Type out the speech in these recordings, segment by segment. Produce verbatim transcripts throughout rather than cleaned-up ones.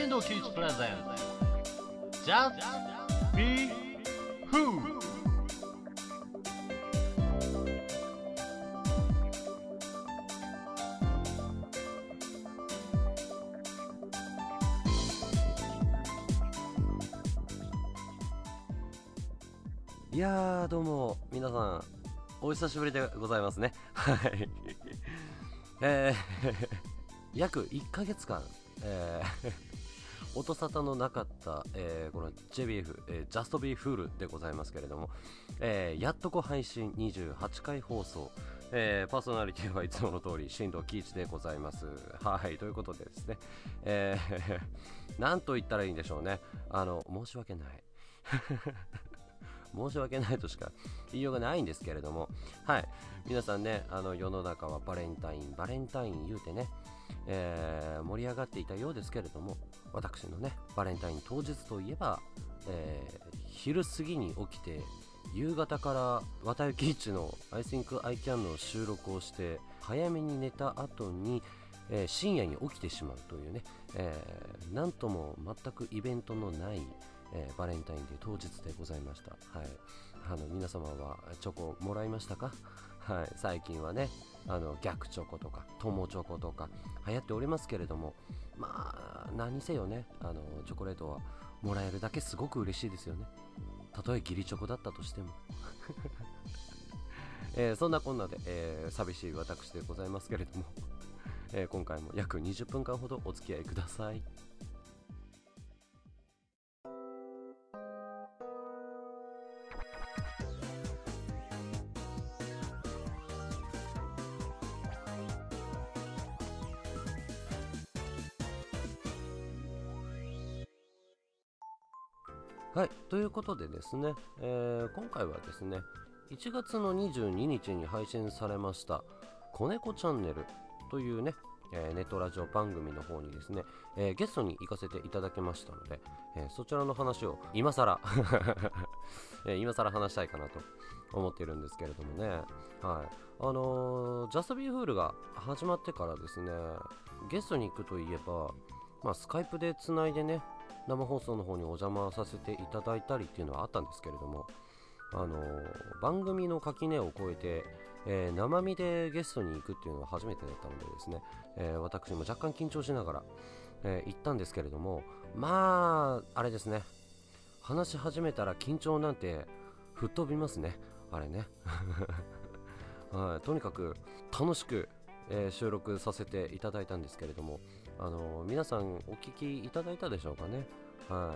新藤貴一プレゼンツ Just Be Who。 いやーどうも皆さんお久しぶりでございますね。はいえー、約いっかげつかん、えー、音沙汰のなかった、えー、この ジェイビーエフ、えー、Just Be Full でございますけれども、えー、やっとこ配信にじゅうはちかい放送、えー、パーソナリティはいつもの通り新藤貴一でございます。はいということでですね、えー、なんと言ったらいいんでしょうね。あの申し訳ない申し訳ないとしか言いようがないんですけれども、はい皆さんね、あの世の中はバレンタインバレンタイン言うてね、えー、盛り上がっていたようですけれども、私のねバレンタイン当日といえば、えー、昼過ぎに起きて夕方から綿幸一の I think I can の収録をして早めに寝た後に、えー、深夜に起きてしまうというね、えー、なんとも全くイベントのないえー、バレンタインデー当日でございました。はい、あの皆様はチョコもらいましたか？はい、最近はねあの逆チョコとか友チョコとか流行っておりますけれども、まあ何せよね、あのチョコレートはもらえるだけすごく嬉しいですよね。たとえ義理チョコだったとしても、えー、そんなこんなで、えー、寂しい私でございますけれども、えー、今回も約にじゅっぷんかんほどお付き合いください。はい、ということでですね、えー、今回はですねいちがつのにじゅうににちに配信されました子猫チャンネルというね、えー、ネットラジオ番組の方にですね、えー、ゲストに行かせていただきましたので、えー、そちらの話を今更、えー、今更話したいかなと思っているんですけれどもね、はい、あのー、ジャストビーフールが始まってからですね、ゲストに行くといえば、まあ、スカイプでつないでね生放送の方にお邪魔させていただいたりっていうのはあったんですけれども、あのー、番組の垣根を越えて、えー、生身でゲストに行くっていうのは初めてだったのでですね、えー、私も若干緊張しながら、えー、行ったんですけれども、まああれですね、話し始めたら緊張なんて吹っ飛びますね、あれねはい、とにかく楽しく、えー、収録させていただいたんですけれども、あのー、皆さんお聞きいただいたでしょうかね。はい、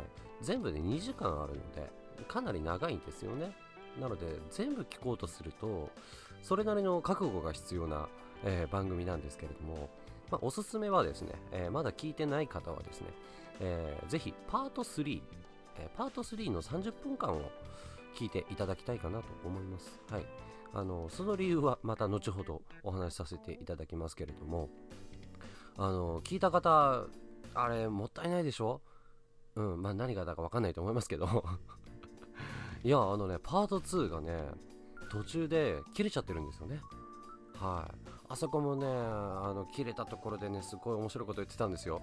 全部でにじかんあるのでかなり長いんですよね。なので全部聞こうとするとそれなりの覚悟が必要な、えー、番組なんですけれども、まあ、おすすめはですね、えー、まだ聞いてない方はですね、えー、ぜひパートスリー、えー、パートスリーのさんじゅっぷんかんを聞いていただきたいかなと思います。はい、あのその理由はまた後ほどお話しさせていただきますけれども、あの聞いた方あれもったいないでしょ。うんまあ何がだか分かんないと思いますけどいやあのねパートツーがね途中で切れちゃってるんですよね。はい、あそこもねあの切れたところでねすごい面白いこと言ってたんですよ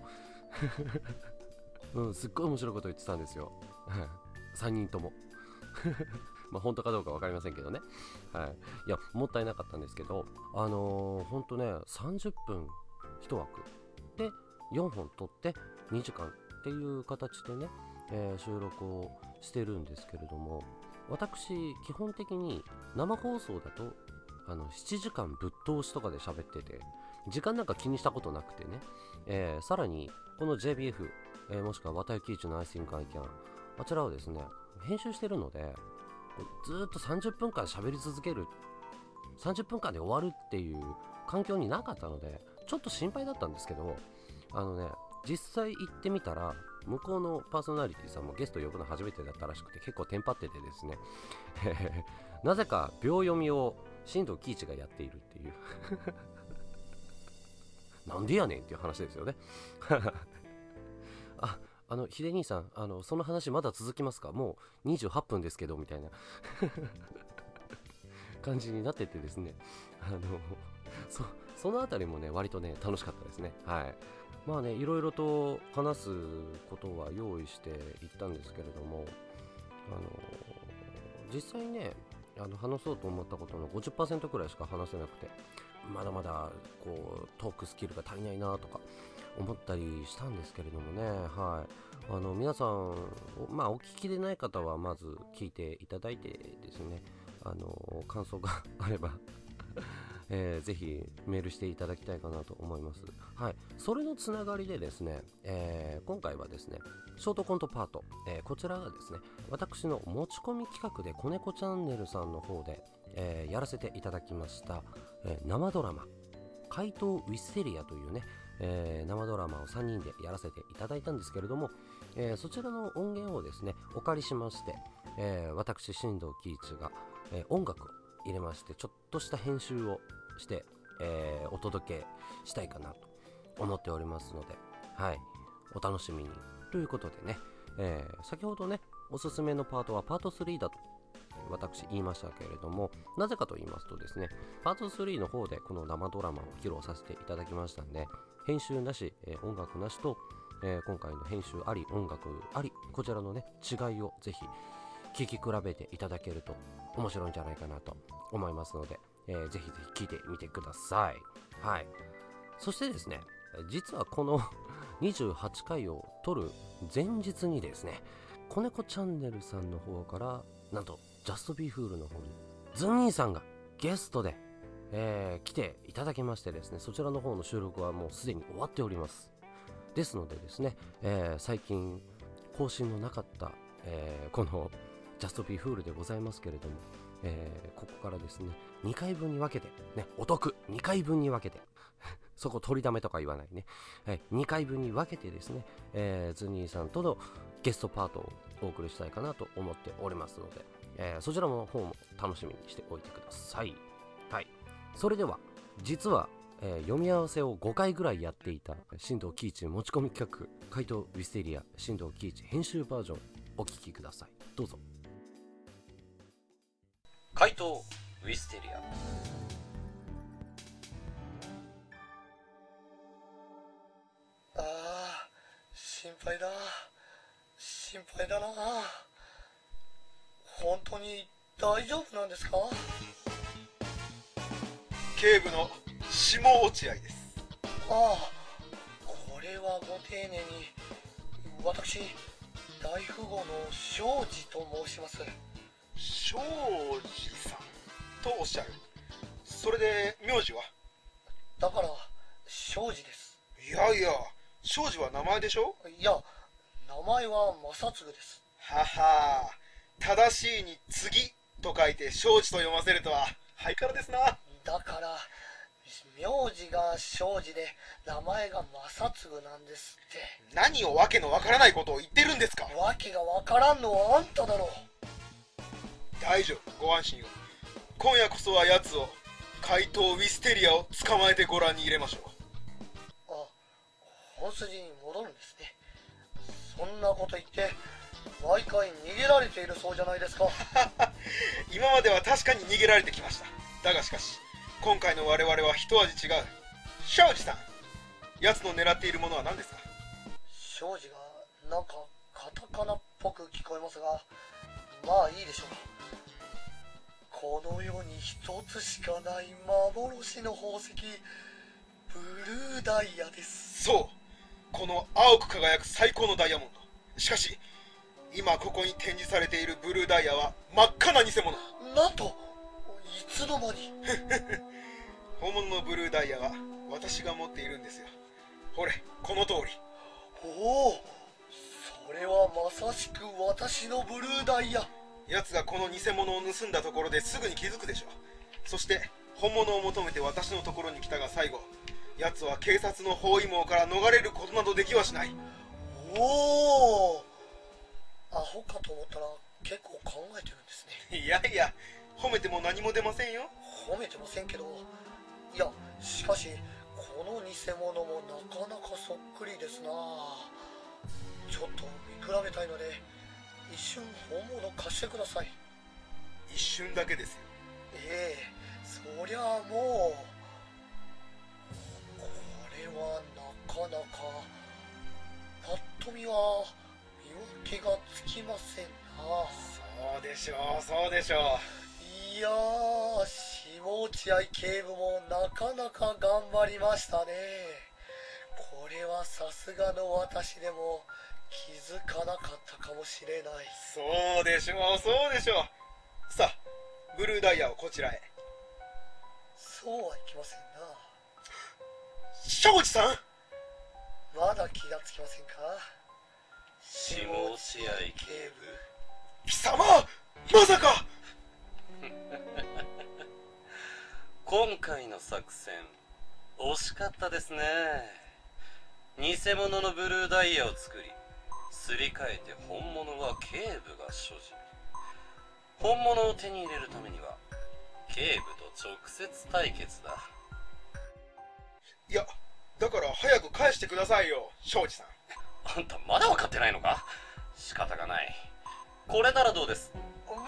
うんすっごい面白いこと言ってたんですよさんにんともまあ本当かどうか分かりませんけどね、はい、いやもったいなかったんですけど、あのー、ほんとねさんじゅっぷんいち枠でよんほん撮ってにじかんっていう形でね、えー、収録をしてるんですけれども、私基本的に生放送だとあのしちじかんぶっ通しとかで喋ってて時間なんか気にしたことなくてね、えー、さらにこの ジェイビーエフ、えー、もしくは綿幸一の I think I can、 あちらをですね編集してるのでずーっとさんじゅっぷんかん喋り続ける、さんじゅっぷんかんで終わるっていう環境になかったのでちょっと心配だったんですけど、あのね実際行ってみたら向こうのパーソナリティさんもゲスト呼ぶの初めてだったらしくて結構テンパっててですねなぜか秒読みを新藤貴一がやっているっていうなんでやねんっていう話ですよねああの秀兄さん、あのその話まだ続きますか、もうにじゅうはっぷんですけどみたいな感じになっててですね、あの そ, そのあたりもね割とね楽しかったですね。はい、 まあね、いろいろと話すことは用意していったんですけれども、あの実際ね、あの話そうと思ったことの ごじゅっパーセント くらいしか話せなくて、まだまだこうトークスキルが足りないなとか思ったりしたんですけれどもね、はい、あの皆さん、まあ、お聞きでない方はまず聞いていただいてですね、あの感想があればえー、ぜひメールしていただきたいかなと思います。はい、それのつながりでですね、えー、今回はですね、ショートコントパート、えー、こちらがですね、私の持ち込み企画で子猫チャンネルさんの方で、えー、やらせていただきました、えー、生ドラマ怪盗ウィステリアというね、えー、生ドラマをさんにんでやらせていただいたんですけれども、えー、そちらの音源をですねお借りしまして、えー、私新藤喜一が、えー、音楽を入れましてちょっとした編集をして、えー、お届けしたいかなと思っておりますので、はい、お楽しみにということでね、えー、先ほどねおすすめのパートはパートスリーだと私言いましたけれども、なぜかと言いますとですね、パートスリーの方でこの生ドラマを披露させていただきましたんで、編集なし、えー、音楽なしと、えー、今回の編集あり音楽あり、こちらのね違いをぜひ聴き比べていただけると面白いんじゃないかなと思いますので、えー、ぜひぜひ聴いてみてください。はい。そしてですね、実はこのにじゅうはちかいを撮る前日にですね、子猫チャンネルさんの方からなんとジャストビーフールの方にズン兄さんがゲストで、えー、来ていただきましてですね、そちらの方の収録はもうすでに終わっております。ですのでですね、えー、最近更新のなかった、えー、このジャストビーフールでございますけれども、えー、ここからですねにかいぶんに分けてね、お得にかいぶんに分けてそこ取りだめとか言わないね、はい、にかいぶんに分けてですね、えー、ズニーさんとのゲストパートをお送りしたいかなと思っておりますので、えー、そちらの方も楽しみにしておいてください。はい、それでは実は、えー、読み合わせをごかいぐらいやっていた新藤喜一持ち込み企画怪盗ウィステリア新藤喜一編集バージョンお聞きください。どうぞ。怪盗ウィステリア。 ああ、心配だ心配だな。本当に大丈夫なんですか？ 警部の下落合です。 ああ、これはご丁寧に。私大富豪の庄司と申します。 庄司さんとおっしゃる。それで名字は？ だから庄司です。 いやいや、庄司は名前でしょ？ いや、名前は正嗣です。 はは、正しいに次と書いて庄司と読ませるとはハイカラですな。 だから名字が庄司で名前が正嗣なんですって。 何をわけのわからないことを言ってるんですか？ わけがわからんのはあんただろう。 大丈夫、ご安心を。今夜こそは奴を、怪盗ウィステリアを捕まえてご覧に入れましょう。 あ、本筋に戻るんですね。そんなこと言って毎回逃げられているそうじゃないですか。 今までは確かに逃げられてきました。だがしかし今回の我々は一味違う。庄司さん、奴の狙っているものは何ですか？ 庄司がなんかカタカナっぽく聞こえますが、まあいいでしょう。この世に一つしかない幻の宝石、ブルーダイヤです。 そう、この青く輝く最高のダイヤモンド。しかし今ここに展示されているブルーダイヤは真っ赤な偽物。 なんと、いつの間に。 本物のブルーダイヤは私が持っているんですよ。ほれ、この通り。 おお、それはまさしく私のブルーダイヤ。 奴がこの偽物を盗んだところですぐに気づくでしょう。そして本物を求めて私のところに来たが最後、奴は警察の包囲網から逃れることなどできはしない。 おお、アホかと思ったら結構考えてるんですね。 いやいや、褒めても何も出ませんよ。 褒めてませんけど、いや、しかしこの偽物もなかなかそっくりですな。ちょっと見比べたいので一瞬本物貸してください。 一瞬だけですよ。 ええ、そりゃあもう、これはなかなかパッと見は見分けがつきませんな。 そうでしょうそうでしょう。 いやー、下落合警部もなかなか頑張りましたね。これはさすがの私でも気づかなかったかもしれない。 そうでしょうそうでしょう。さあブルーダイヤをこちらへ。 そうはいきませんな。 庄司さん、 まだ気がつきませんか。 下落合警貴様まさか。 今回の作戦惜しかったですね。偽物のブルーダイヤを作りすり替えて本物は警部が所持。本物を手に入れるためには警部と直接対決だ。 いやだから早く返してくださいよ庄司さん。 あんたまだ分かってないのか。仕方がない。これならどうです。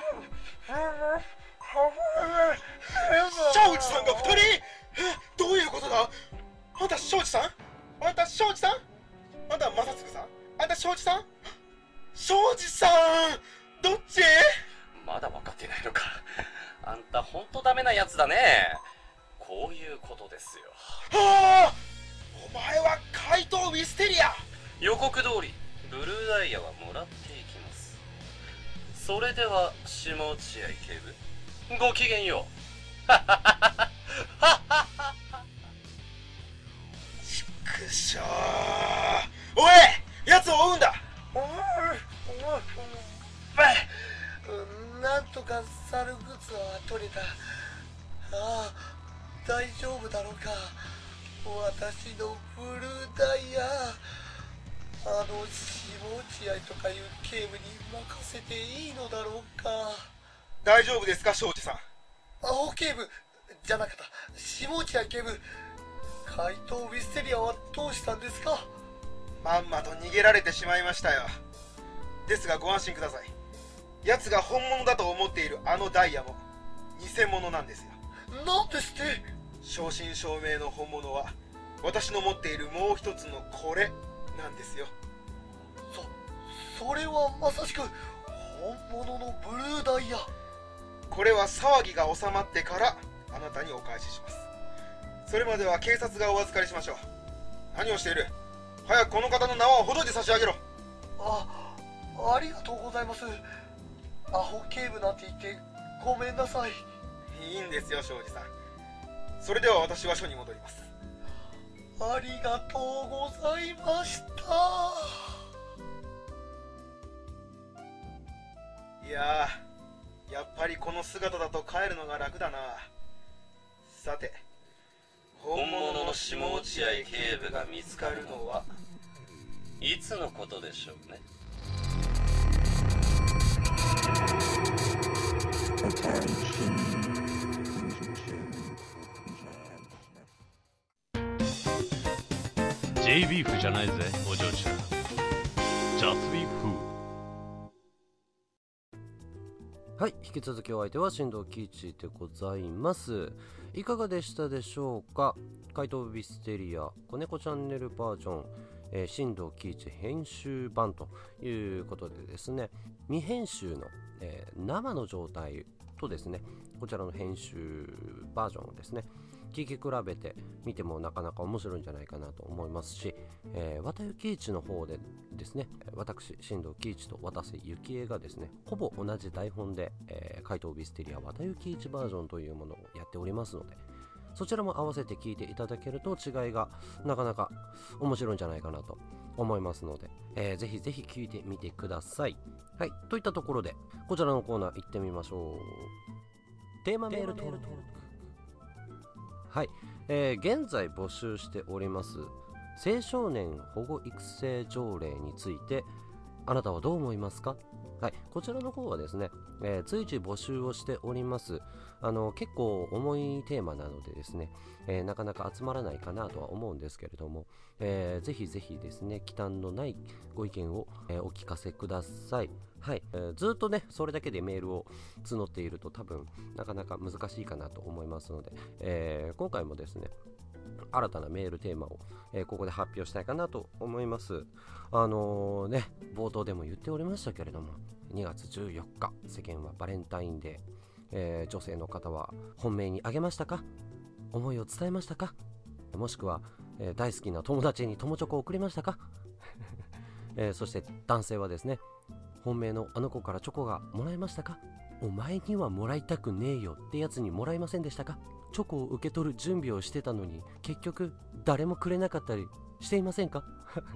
庄司さんがふたり。えどういうことだ。あんた庄司さん、あんた庄司さん、あんた正嗣さん、あんた庄司さん、庄司さんどっち。 まだ分かってないのか。あんたほんとダメなやつだね。こういうことですよ。 はあ、お前は怪盗ミステリア。 予告通りブルーダイヤはもらっていきます。それでは下落合警部ごきげんよう。 ちくしょう。おいやつを追うんだ。 なんとか猿グツは取れた。ああ、大丈夫だろうか。私のブルーダイヤ、あの下落合とかいう警部に任せていいのだろうか。 大丈夫ですか庄司さん。 青警部じゃなかった、下落合警部。怪盗ミステリアはどうしたんですか。 まんまと逃げられてしまいましたよ。ですがご安心ください。奴が本物だと思っているあのダイヤも偽物なんですよ。 なんですって。 正真正銘の本物は私の持っているもう一つのこれなんですよ。 そ、それはまさしく本物のブルーダイヤ。 これは騒ぎが収まってからあなたにお返しします。それまでは警察がお預かりしましょう。何をしている。早くこの方の縄をほどいて差し上げろ。 あ、ありがとうございます。アホ警部なんて言ってごめんなさい。 いいんですよ庄司さん。それでは私は署に戻ります。 ありがとうございました。 いやー、やっぱりこの姿だと帰るのが楽だな。さて本物の下落合警部が見つかるのはいつのことでしょうね。 ジェイ ビーフじゃないぜお嬢ちゃん。ジャスビーフ。 はい、引き続きお相手は新藤貴一でございます。いかがでしたでしょうか。怪盗ビステリア子猫チャンネルバージョン、えー、新藤貴一編集版ということでですね、未編集の、えー、生の状態とですね、こちらの編集バージョンをですね聞き比べてみてもなかなか面白いんじゃないかなと思いますし、えー、綿幸一の方でですね、私新藤貴一と渡瀬幸恵がですねほぼ同じ台本で、えー、怪盗ビステリア綿幸一バージョンというものをやっておりますので、そちらも合わせて聞いていただけると違いがなかなか面白いんじゃないかなと思いますので、えー、ぜひぜひ聞いてみてください。はい、といったところでこちらのコーナー行ってみましょう。テーマメール登録。はい、えー、現在募集しております青少年保護育成条例についてあなたはどう思いますか。はい、こちらの方はですね、えー、随時募集をしております。あの結構重いテーマなのでですね、えー、なかなか集まらないかなとは思うんですけれども、えー、ぜひぜひですね忌憚のないご意見を、えー、お聞かせください。はい、えー、ずっとねそれだけでメールを募っていると多分なかなか難しいかなと思いますので、えー、今回もですね新たなメールテーマを、えーここで発表したいかなと思います。あのーね冒頭でも言っておりましたけれども、にがつじゅうよっか世間はバレンタインデー、えー女性の方は本命にあげましたか？思いを伝えましたか？もしくは、えー大好きな友達に友チョコを送りましたか？えーそして男性はですね、本命のあの子からチョコがもらえましたか？お前にはもらいたくねえよってやつにもらえませんでしたか？チョコを受け取る準備をしてたのに結局誰もくれなかったりしていませんか？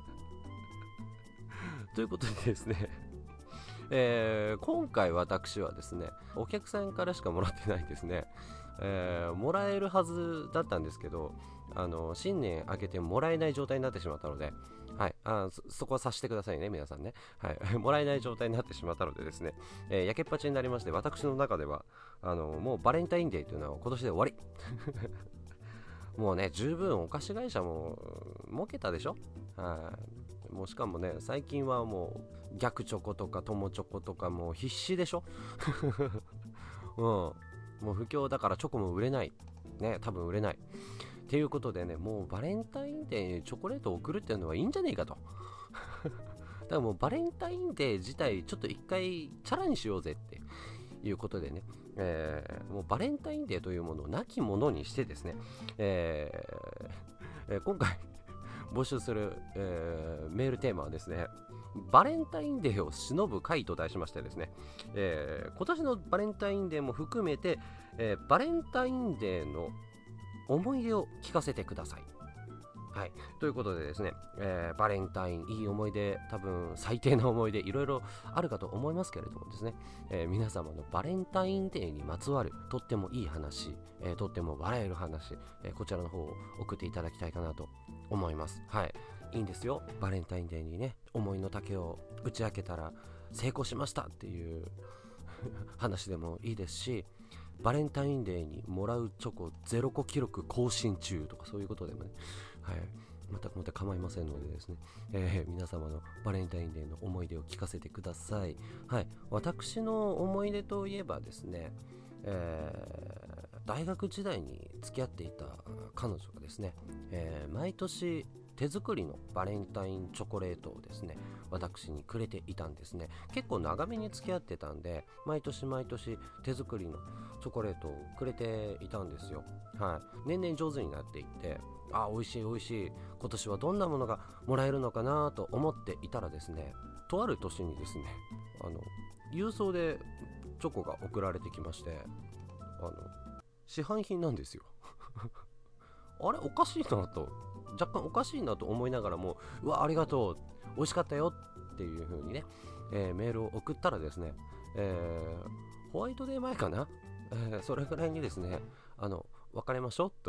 ということでですね、えー今回私はですね、お客さんからしかもらってないですね、えーもらえるはずだったんですけど、あの新年明けてもらえない状態になってしまったので、はい、あ そ, そこは察してくださいね皆さんね、はい、もらえない状態になってしまったのでですね、えー、やけっぱちになりまして、私の中ではあのもうバレンタインデーというのは今年で終わりもうね十分お菓子会社も儲けたでしょ。はいもうしかもね最近はもう逆チョコとか友チョコとかもう必死でしょ。うん、もう不況だからチョコも売れないね、多分売れないっていうことでね、もうバレンタインデーにチョコレートを送るっていうのはいいんじゃねえかと。だからもうバレンタインデー自体ちょっと一回チャラにしようぜっていうことでね、えーもうバレンタインデーというものをなきものにしてですね、えーえー今回募集する、えーメールテーマはですね、バレンタインデーを忍ぶ会と題しましてですね、えー今年のバレンタインデーも含めて、えーバレンタインデーの思い出を聞かせてください。はい、ということでですね、えーバレンタインいい思い出、多分最低な思い出いろいろあるかと思いますけれどもですね、えー皆様のバレンタインデーにまつわるとってもいい話、えーとっても笑える話、えーこちらの方を送っていただきたいかなと思います。はい、いいんですよ、バレンタインデーにね思いの丈を打ち明けたら成功しましたっていう話でもいいですし、バレンタインデーにもらうチョコゼロ個記録更新中とかそういうことでもね、はい、全くもって構いませんのでですね、えー皆様のバレンタインデーの思い出を聞かせてください。はい、私の思い出といえばですね、えー大学時代に付き合っていた彼女がですね、えー毎年手作りのバレンタインチョコレートをですね私にくれていたんですね。結構長めに付き合ってたんで、毎年毎年手作りのチョコレートをくれていたんですよ。はい、年々上手になっていって、あ、美味しい美味しい、今年はどんなものがもらえるのかなと思っていたらですね、とある年にですね、あの郵送でチョコが送られてきまして、あの市販品なんですよ。あれおかしいなと、若干おかしいなと思いながらも、うわありがとう、美味しかったよっていう風にね、えーメールを送ったらですね、えーホワイトデー前かな、えーそれぐらいにですね、あの別れましょうと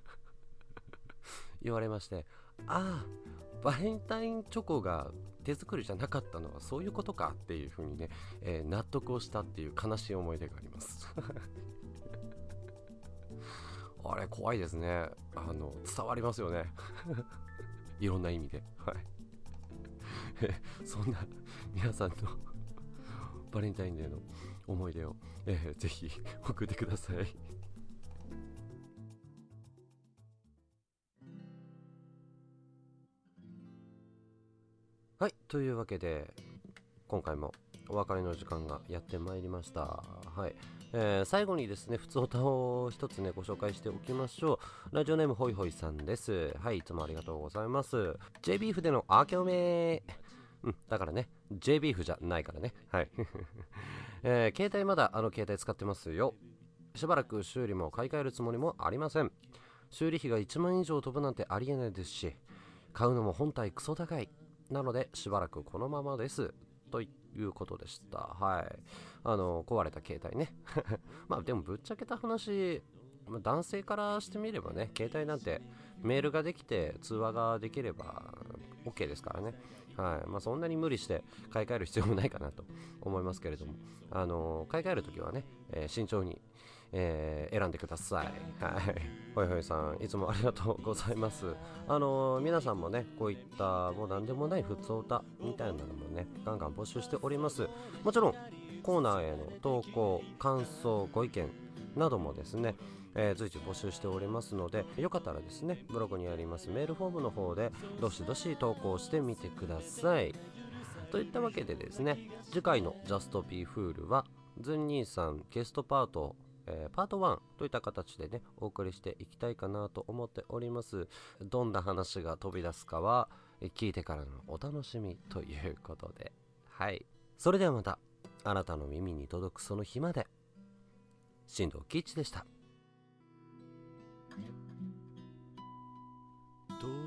言われまして、ああバレンタインチョコが手作りじゃなかったのはそういうことかっていう風にね、えー納得をしたっていう悲しい思い出があります。あれ怖いですね。あの伝わりますよね。いろんな意味で、はい。そんな皆さんのバレンタインデーの思い出を、えーぜひ送ってください。はい、というわけで今回もお別れの時間がやってまいりました。はい、えー最後にですね、普通歌を一つねご紹介しておきましょう。ラジオネームホイホイさんです。はい、いつもありがとうございます。 J ビーフでの明けおめ、うん、だからね J ビーフじゃないからね。はい、えー携帯まだあの携帯使ってますよ。しばらく修理も買い替えるつもりもありません。修理費がいちまん以上飛ぶなんてありえないですし、買うのも本体クソ高いなのでしばらくこのままですということでした。はい、あの壊れた携帯ね。まあでもぶっちゃけた話、まあ男性からしてみればね、携帯なんてメールができて通話ができれば OK ですからね。はい、まあそんなに無理して買い替える必要もないかなと思いますけれども、あの買い替えるときはね、えー慎重に、えー選んでください。はい、ほいほいさんいつもありがとうございます。あのー皆さんもねこういったもう何でもない普通歌みたいなのもねガンガン募集しております。もちろんコーナーへの投稿、感想、ご意見などもですね、えー、随時募集しておりますので、よかったらですねブログにありますメールフォームの方でどしどし投稿してみてください。といったわけでですね、次回のジャストビーフールはズン兄さんゲストパート、えー、パートワンといった形でねお送りしていきたいかなと思っております。どんな話が飛び出すかは聞いてからのお楽しみということで、はい、それではまたあなたの耳に届くその日まで。進藤喜一でした。 と